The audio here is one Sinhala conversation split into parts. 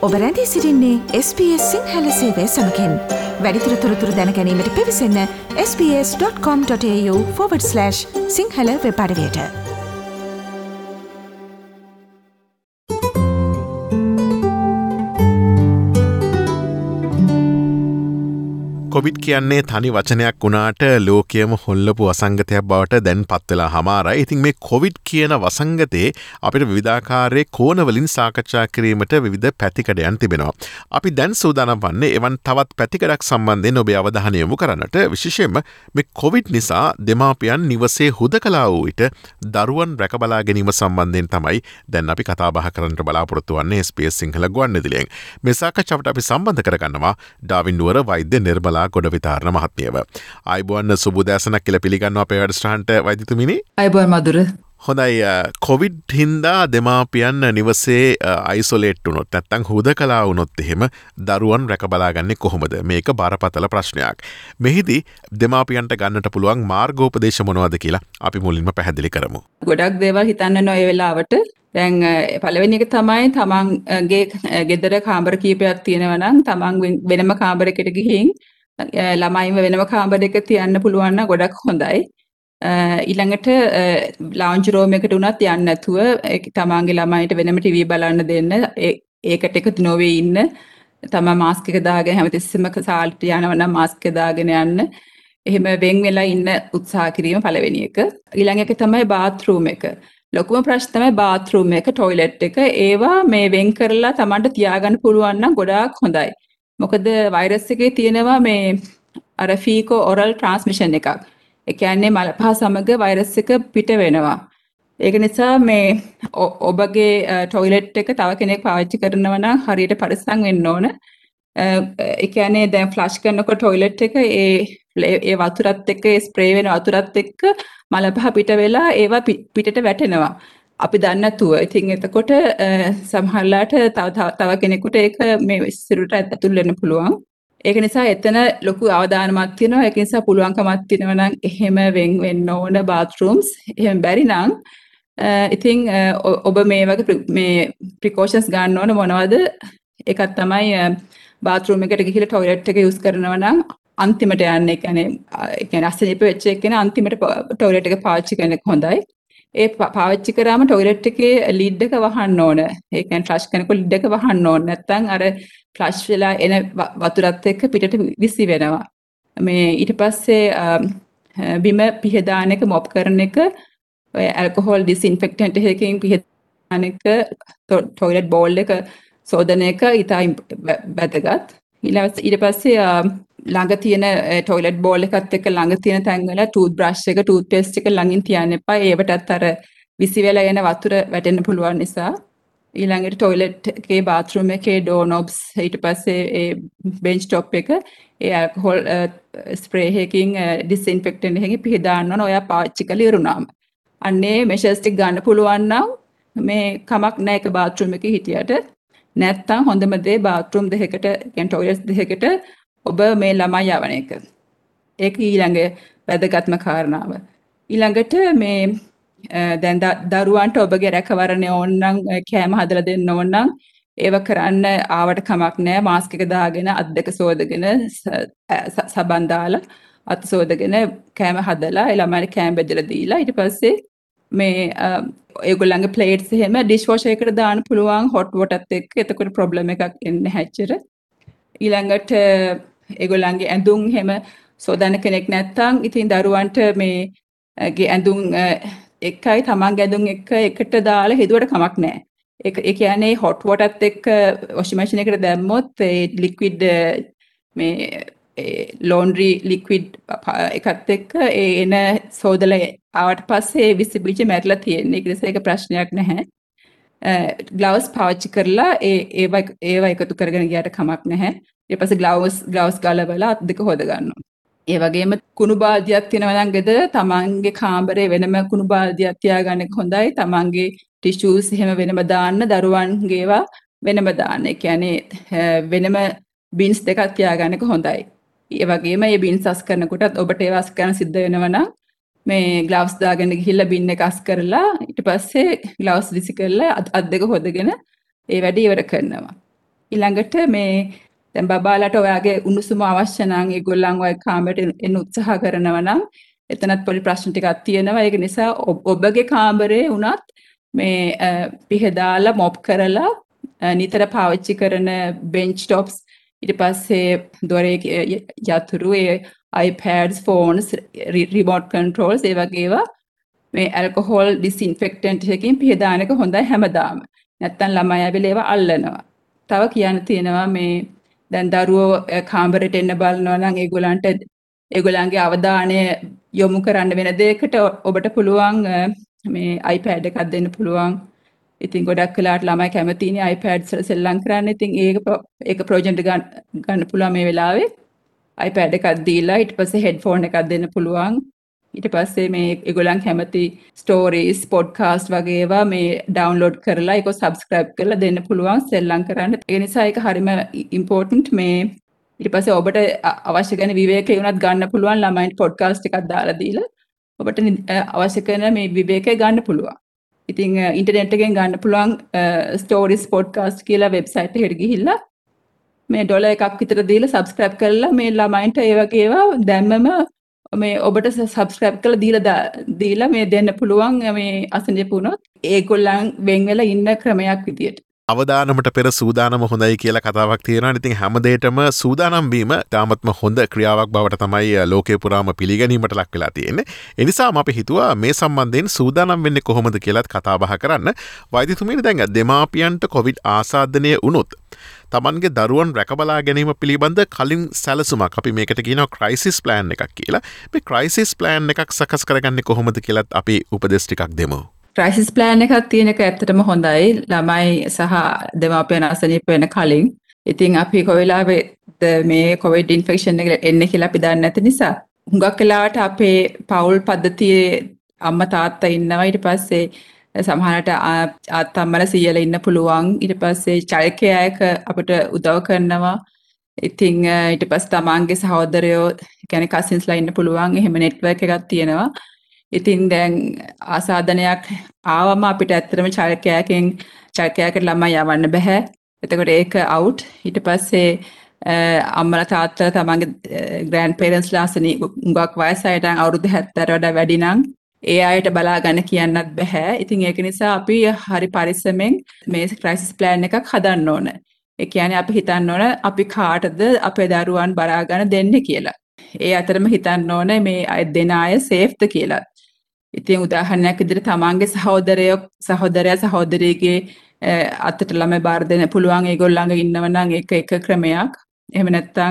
ඔබ රැඳී සිටින්නේ SBS සිංහල සේවය සමකෙන්. වැඩිදුර තොරතුරු දැන ගැනීමට පිවිසන්න sbs.com.au/සිංහල වෙබ් අඩවියට. කොවිඩ් කියන්නේ තනි වචනයක් වුණාට ලෝකයම හොල්ලපු වසංගතයක් බවට දැන් පත්වෙලා හමාරයි. ඉතින් මේ කොවිඩ් කියන වසංගතේ අපිට විවිධාකාරයේ කෝණවලින් සාකච්ඡා කිරීමට විවිධ පැතිකඩයන් තිබෙනවා. අපි දැන් සූදානම් වන්නේ එවන් තවත් පැතිකඩක් සම්බන්ධයෙන් ඔබේ අවධානය යොමු කරන්නට. විශේෂයෙන්ම මේ කොවිඩ් නිසා දෙමාපියන් නිවසේ හුදකලා වූ විට දරුවන් රැකබලා ගැනීම සම්බන්ධයෙන් තමයි දැන් අපි කතා බහ කරන්නට බලාපොරොත්තු වෙන්නේ SBS සිංහල ගුවන්විදුලියෙන්. මේ සාකච්ඡාවට අපි සම්බන්ධ කරගන්නවා ඩාවින් නුවර වෛද්‍ය නිර්මලා ගොඩ විතාරණ මහත්මියව. අයිබෝන් සුබෝදෑසනක් කියලා පිළිගන්නවා අපේ වැඩසටහනට වෛද්‍යතුමිනි. අයිබෝන් මధుර. හොඳයි. කොවිඩ් හින්දා දෙමාපියන් නිවසේ අයිසොලේට් වුණොත් නැත්නම් හුදකලා වුණොත් එහෙම දරුවන් රැකබලාගන්නේ කොහොමද? මේක බරපතල ප්‍රශ්නයක්. මෙහිදී දෙමාපියන්ට ගන්නට පුළුවන් මාර්ගෝපදේශ මොනවද කියලා අපි මුලින්ම පැහැදිලි කරමු. ගොඩක් දේවල් හිතන්න නොය වෙලාවට දැන් පළවෙනි එක තමයි තමන්ගේ ගෙදර කාමර කීපයක් තියෙනවා නම් තමන් වෙනම කාමරයකට ගිහින් ළමයින්ව වෙනම කාමරයක තියන්න පුළුවන් නම් ගොඩක් හොඳයි. ඊළඟට ලවුන්ජ් රූම් එකට උනත් යන්න නැතුව තමන්ගේ ළමයින්ට වෙනම ටීවී බලන්න දෙන්න. ඒකට එකතු නොවේ ඉන්න. තමන් මාස්ක් එක දාගෙන හැමතිස්සෙම සාල්ට යනවා නම් මාස්ක් එක දාගෙන යන්න. එහෙම වෙන් වෙලා ඉන්න උත්සාහ කිරීම පළවෙනි එක. ඊළඟ එක තමයි බාත් රූම් එක. ලොකුම ප්‍රශ්න තමයි බාත් රූම් එක, টয়ලට් එක. ඒවා මේ වෙන් කරලා තමන්ට තියාගන්න පුළුවන් නම් ගොඩාක් හොඳයි. මොකද වෛරස් එකේ තියෙනවා මේ අර ෆීකෝ ඔරල් ට්‍රාන්ස්මිෂන් එකක්. ඒ කියන්නේ මලපහ සමග වෛරස් එක පිට වෙනවා. ඒක නිසා මේ ඔබගේ টয়ලට් එක තව කෙනෙක් පාවිච්චි කරනවා නම් හරියට පරිස්සම් වෙන්න ඕන. ඒ කියන්නේ දැන් ෆ්ලෂ් කරනකොට টয়ලට් එක ඒ වතුරත් එක්ක ස්ප්‍රේ වෙන වතුරත් එක්ක මලපහ පිට වෙලා ඒවා පිටට වැටෙනවා. අපි දන්නේ නැතුව. ඉතින් එතකොට සමහරලාට තව කෙනෙකුට ඒක මේ සිරුරට ඇතුල් වෙන්න පුළුවන්. ඒක නිසා එතන ලොකු අවධානමක් තියෙනවා. ඒක නිසා පුළුවන්කමක් තියෙනවා නම් එහෙම වෙන් වෙන්න ඕන bathrooms. එහෙම බැරි නම් ඉතින් ඔබ මේ වගේ මේ precautions ගන්න ඕන මොනවද? එකක් තමයි bathroom එකට ගිහිල්ලා toilet එක use කරනවා නම් අන්තිමට යන්න. ඒ කියන්නේ අසනීප වෙච්ච එකනේ අන්තිමට toilet එක පාවිච්චි කරන එක හොඳයි. ඒ පාවිච්චි කරාම toilet එකේ lid එක වහන්න ඕන. ඒ කියන්නේ flush කරනකොට lid එක වහන්න ඕන. නැත්නම් අර flush වෙලා එන වතුරත් එක්ක පිටට විසි වෙනවා. මේ ඊට පස්සේ බිම පිහදාන එක මොප් කරන එක, ඔය alcohol disinfectant එකකින් පිහදාන එක, toilet bowl එක සෝදන එක ඉතා වැදගත්. ඊට පස්සේ ළඟ තියෙන toilet bowl එකත් එක්ක ළඟ තියෙන තැන්වල toothbrush එක, toothpaste එක ළඟින් තියන්න එපා. ඒවටත් අර විසි වෙලා එන වතුර වැටෙන්න පුළුවන් නිසා. ඊළඟට toilet එකේ bathroom එකේ door knobs, ඊට පස්සේ ඒ bench top එක ඒ alcohol spray එකකින් disinfectant එකකින් පිහදාන්න ඕන. ඔයා පාවිච්චි කරලා ඉරුණාම. අන්නේ measures ටික ගන්න පුළුවන් නම් මේ කමක් නැහැ ඒක bathroom එකේ හිටියට. නැත්තම් හොඳම දේ bathroom දෙකකට, කියන්නේ toilet දෙකකට ඔබ මේ ළමයි යවන එක. ඒක ඊළඟ වැදගත්ම කාරණාව. ඊළඟට මේ දැන් දරුවන්ට ඔබගේ රැකවරණය ඕන නම් කෑම හදලා දෙන්න ඕන නම් ඒව කරන්න ආවට කමක් නැහැ. මාස්ක් එක දාගෙන අත් දෙක සෝදගෙන සබන් දාලා අත් සෝදගෙන කෑම හදලා ඒ ළමයිට කෑම බෙදලා දීලා ඊට පස්සේ මේ ඒගොල්ලන්ගේ ප්ලේට්ස් එහෙම ඩිෂ් වොෂර් එකට දාන්න පුළුවන් hot waterත් එක්ක. එතකොට ප්‍රොබ්ලම් එකක් එන්නේ නැහැ ඇත්තට. ඊළඟට ඒගොල්ලන්ගේ ඇඳුම් හැම සෝදන කෙනෙක් නැත්තම් ඉතින් දරුවන්ට මේ ඇඳුම් එකයි තමන්ගේ ඇඳුම් එකට දාලා හෙදුවට කමක් නැහැ. ඒ කියන්නේ hot waterත් එක්ක washing machine එකට දැම්මොත් ඒ liquid මේ laundry liquid එකත් එක්ක එන සෝදලා ආවට පස්සේ විසි බීජ මැරිලා තියෙන්නේ. ඒක නිසා ඒක ප්‍රශ්නයක් නැහැ. ග්ලව්ස් පාවිච්චි කරලා ඒවා එකතු කරගෙන ගියාට කමක් නැහැ. ඊට පස්සේ ග්ලව්ස් ගලවලා අත් දෙක හොද ගන්නවා. ඒ වගේම කුණු බාල්දියක් තියෙනවා නම් ගෙදර තමන්ගේ කාමරේ වෙනම කුණු බාල්දියක් තියාගන්න එක හොඳයි. තමන්ගේ ටිෂුස් එහෙම වෙනම දාන්න, දරුවන්ගේ ඒවා වෙනම දාන්න. ඒ කියන්නේ වෙනම බින්ස් දෙකක් තියාගන්න එක හොඳයි. ඒ වගේම මේ බින්ස් අස් කරනකොටත් ඔබට ඒවා අස් කරන්න සිද්ධ වෙනවා නම් මේ ග්ලව්ස් දාගෙන ගිහිල්ලා බින් එක අස් කරලා ඊට පස්සේ ග්ලව්ස් විසි කරලා අත් දෙක හොදගෙන ඒ වැඩේ ඉවර කරනවා. ඊළඟට මේ දැන් බබාලාට ඔයාගේ උණුසුම අවශ්‍ය නම් ඒගොල්ලන් ඔය කාමරයට එන්න උත්සාහ කරනවා නම් එතනත් පොඩි ප්‍රශ්න ටිකක් තියෙනවා. ඒක නිසා ඔබගේ කාමරේ වුණත් මේ පිහදාලා මොප් කරලා නිතර පාවිච්චි කරන බෙන්ච් ටොප්ස් ඊට පස්සේ දොරේ යතුරු iPads phones remote controls ඒ වගේ ඒවා මේ ඇල්කොහොල් ඩිස්ඉන්ෆෙක්ටන්ට් එකකින් පිහදාන එක හොඳයි හැමදාම. නැත්තම් ළමයි ඇවිල්ලා ඒවා අල්ලනවා. තව කියන්න තියෙනවා මේ දැන් දරුවෝ කාමරයට එන්න බලනවා නම් ඒගොල්ලන්ගේ අවධානය යොමු කරන්න වෙන දෙයකට ඔබට පුළුවන් මේ iPad එකක් දෙන්න පුළුවන්. ඉතින් ගොඩක් වෙලාවට ළමයි කැමතිනේ iPads වල සෙල්ලම් කරන්න. ඉතින් ඒක ප්‍රොජෙක්ට් ගන්න පුළුවන් මේ වෙලාවේ. iPad එකක් දීලා ඊට පස්සේ headphone එකක් දෙන්න පුළුවන්. ඊට පස්සේ මේ ඒගොල්ලන් කැමති ස්ටෝරීස් පොඩ්කාස්ට් වගේ ඒවා මේ ඩවුන්ලෝඩ් කරලා ඒක සබ්ස්ක්‍රයිබ් කරලා දෙන්න පුළුවන් සෙල්ලම් කරන්න. ඒ නිසා ඒක හරිම ඉම්පෝටන්ට් මේ ඊට පස්සේ ඔබට අවශ්‍ය කරන විවේකේ උනත් ගන්න පුළුවන් ළමයින්ට පොඩ්කාස්ට් එකක් දාලා දීලා ඔබට අවශ්‍ය කරන මේ විවේකේ ගන්න පුළුවන්. ඉතින් ඉන්ටර්නෙට් එකෙන් ගන්න පුළුවන් ස්ටෝරීස් පොඩ්කාස්ට් කියලා වෙබ්සයිට් එකට ගිහිල්ලා මේ ඩොලර් එකක් විතර දීලා සබ්ස්ක්‍රයිබ් කරලා මේ ළමයින්ට ඒ වගේ ඒවා දැම්මම මේ ඔබට සබ්ස්ක්‍රයිබ් කරලා දීලා මේ දෙන්න පුළුවන් මේ අසනීප වුණොත් ඒගොල්ලන් වෙන් වෙලා ඉන්න ක්‍රමයක් විදියට. අවදානමට පෙර සූදානම හොඳයි කියලා කතාවක් තියෙනවා. ඉතින් හැමදේටම සූදානම් වීම තාමත්ම හොඳ ක්‍රියාවක් බවට තමයි ලෝකේ පුරාම පිළිගැනීමට ලක් වෙලා තියෙන්නේ. ඒ නිසාම අපි හිතුවා මේ සම්බන්ධයෙන් සූදානම් වෙන්නේ කොහොමද කියලාත් කතා බහ කරන්න. වෛද්‍යතුමනි දැන් දෙමාපියන්ට කොවිඩ් ආසාදනය වුණොත් තමන්ගේ දරුවන් රැකබලා ගැනීම පිළිබඳ කලින් සැලසුමක් අපි මේකට කියනවා ක්‍රයිසිස් ප්ලෑන් එකක් කියලා. මේ ක්‍රයිසිස් ප්ලෑන් එකක් සකස් කරගන්නේ කොහොමද කියලාත් අපි උපදෙස් ටිකක් දෙමු. ක්‍රයිසිස් ප්ලෑන් එකක් තියෙන එක ඇත්තටම හොඳයි ළමයි සහ දෙමාපියන් අසනීප වෙන කලින්. ඉතින් අපි කොයිලාවෙත් මේ කොවිඩ් ඉන්ෆෙක්ෂන් එක එන්නේ කියලා අපි දන්නේ නැති නිසා හුඟක් වෙලාවට අපේ පවුල් පද්ධතියේ අම්මා තාත්තා ඉන්නවා. ඊට පස්සේ සමහරට ආත්තම්මලා සීයලා ඉන්න පුළුවන්. ඊට පස්සේ චෛත්‍යයක අපිට උදව් කරනවා. ඉතින් ඊට පස්සේ තමන්ගේ සහෝදරයෝ කියන්නේ කසින්ස්ලා ඉන්න පුළුවන්. එහෙම නෙට්වර්ක් එකක් තියෙනවා. ඉතින් දැන් ආසාදනයක් ආවම අපිට ඇත්තටම චෛත්‍යයකට ළමයි යවන්න බෑ. එතකොට ඒක අවුට්. ඊට පස්සේ අම්මලා තාත්තලා තමන්ගේ ග්‍රෑන්ඩ් පේරන්ට්ස්ලා උඟක් වයස අයට අවුරුදු 70ට වඩා වැඩි නම් ඒ අයට බලා ගන්න කියන්නත් බෑ. ඉතින් ඒක නිසා අපි හරි පරිස්සමෙන් මේ ක්‍රයිසිස් ප්ලෑන් එකක් හදන්න ඕන. ඒ කියන්නේ අපි හිතන්න ඕන අපි කාටද අපේ දරුවන් බලා ගන්න දෙන්නේ කියලා. ඒ අතරම හිතන්න ඕන මේ දෙන අය සේෆ්ද කියලා. ඉතින් උදාහරණයක් විදිහට තමන්ගේ සහෝදරයා සහෝදරියගේ අතට ළමයි බාර දෙන්න පුළුවන් ඒගොල්ලන්ග ඉන්නව නම් ඒක එක ක්‍රමයක්. එහෙම නැත්නම්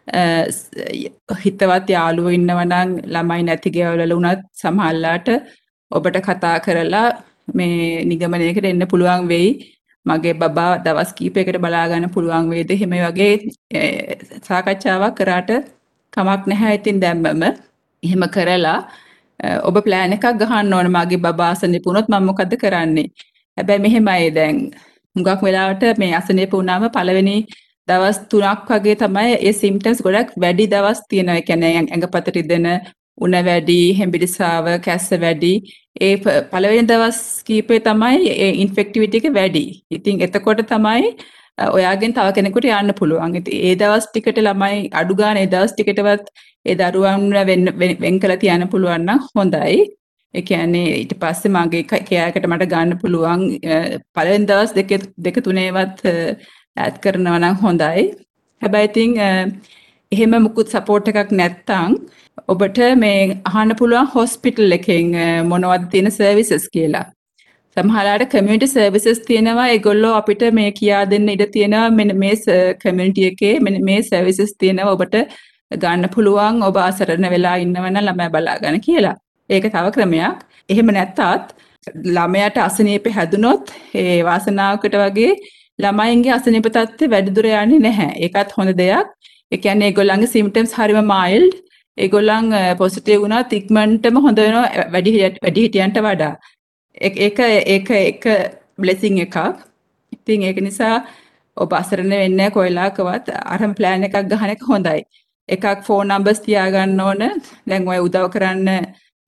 හිතවත් යාළුවෝ ඉන්නව නම් ළමයි නැති ගෙවල් වුණත් සමහරලාට ඔබට කතා කරලා මේ නිගමනයකට එන්න පුළුවන් වෙයි. මගේ බබා දවස් කීපයකට බලා ගන්න පුළුවන් වේද? එහෙම වගේ සාකච්ඡාවක් කරාට කමක් නැහැ. ඉතින් දැම්මම එහෙම කරලා ඔබ ප්ලෑන් එකක් ගහන්න ඕන. මගේ බබා අසනීප වුණොත් මම මොකද කරන්නේ? හැබැයි මෙහෙමයි දැන් හුඟක් වෙලාවට මේ අසනීප වුණාම පළවෙනි දවස් 3ක් වගේ තමයි ඒ සිම්ප්ටම්ස් ගොඩක් වැඩි දවස් තියෙනවා. ඒ කියන්නේ ඇඟපත රිදෙන, උණ වැඩි, හෙම්බිරිසාව, කැස්ස වැඩි. ඒ පළවෙනි දවස් කීපේ තමයි ඒ ඉන්ෆෙක්ටිවිටි එක වැඩි. ඉතින් එතකොට තමයි ඔයාගෙන් තව කෙනෙකුට යන්න පුළුවන්. ඉතින් ඒ දවස් ටිකට ළමයි අඩු ගන්න ඒ දවස් ටිකටවත් ඒ දරුවන් වෙන් කළ තියන්න පුළුවන් නම් හොඳයි. ඒ කියන්නේ ඊට පස්සේ මගේ කෑයකට මට ගන්න පුළුවන් පළවෙනි දවස් දෙක තුනේවත් ඇඩ් කරනවා නම් හොඳයි. හැබැයි ඉතින් එහෙම මුකුත් සපෝට් එකක් නැත්තම් ඔබට මේ අහන්න පුළුවන් හොස්පිටල් එකෙන් මොනවද තියෙන සර්විසස් කියලා. සමහරවිට කමියුනිටි සර්විසස් තියෙනවා. ඒගොල්ලෝ අපිට මේ කියා දෙන්න ඉඩ තියෙනවා මෙන්න මේ කමියුනිටි එකේ මෙන්න මේ සර්විසස් තියෙනවා ඔබට ගන්න පුළුවන්. ඔබ අසරණ වෙලා ඉන්නවනම් ළමයා බලා ගන්න කියලා. ඒක තව ක්‍රමයක්. එහෙම නැත්තත් ළමයාට අසනීප හැදුනොත් ඒ වාසනාවකට වගේ ළමයින්ගේ අසනීප තත්ත්වය වැඩි දුර යන්නේ නැහැ. ඒකත් හොඳ දෙයක්. ඒ කියන්නේ ඒගොල්ලන්ගේ සිම්ප්ටම්ස් හරිම මයිල්ඩ්. ඒගොල්ලන් පොසිටිව් වුණත් ඉක්මනටම හොඳ වෙනවා වැඩි හිටියන්ට වඩා. ඒක බ්ලෙසිං එකක්. ඉතින් ඒක නිසා ඔබ අසරණ වෙන්නේ කොයිලාකවත් අරම ප්ලෑන් එකක් ගහන එක හොඳයි. එකක් ෆෝන් නම්බර්ස් තියාගන්න ඕන. දැන් ඔය උදව් කරන්න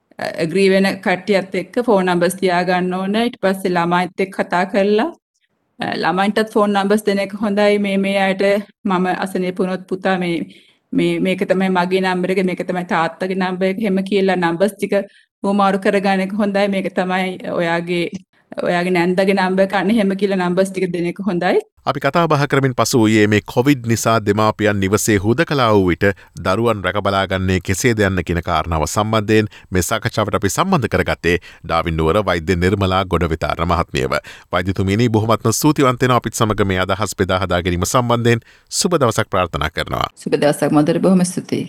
ඇග්‍රී වෙන කට්ටියත් එක්ක ෆෝන් නම්බර්ස් තියාගන්න ඕන. ඊට පස්සේ ළමයිත් එක්ක කතා කරලා ළමයින්ටත් ෆෝන් නම්බර්ස් දෙන එක හොඳයි. මේ අයට මම අසනීප වුණොත් පුතා මේක තමයි මගේ නම්බර එක, මේක තමයි තාත්තගේ නම්බර එක, හැම කියලා නම්බර්ස් ටික වමාරු කරගන්න එක හොඳයි. මේක තමයි ඔයාගේ නැන්දගේ නම්බර් එක, අන්න හැම කියලා නම්බර්ස් ටික දෙන එක හොඳයි. අපි කතා බහ කරමින් පසු වූයේ මේ කොවිඩ් නිසා දෙමාපියන් නිවසේ හුදකලා වූ විට දරුවන් රැකබලාගන්නේ කෙසේද යන්න කියන කාරණාව සම්බන්ධයෙන් මේ සාකච්ඡාවට අපි සම්බන්ධ කරගත්තේ ඩාවින් නුවර වෛද්‍ය නිර්මලා ගොඩවිතාර මහත්මියව. වෛද්‍යතුමියනි බොහොමත්ම ස්තුතිවන්ත වෙනවා අපිත් සමග මේ අදහස් බෙදා හදා ගැනීම සම්බන්ධයෙන්. සුබ දවසක් ප්‍රාර්ථනා කරනවා. සුබ දවසක් මදර, බොහොම ස්තුතියි.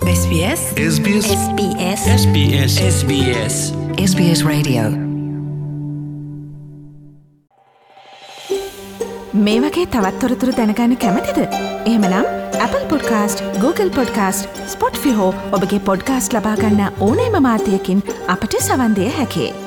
SBS Radio. මේ වගේ තවත් තොරතුරු දැනගන්න කැමතිද? එහෙමනම් Apple Podcast, Google Podcast, Spotify හෝ ඔබගේ පොඩ්කාස්ට් ලබා ගන්න ඕනෑම මාධ්‍යයකින් අපට සවන් දිය හැකියි.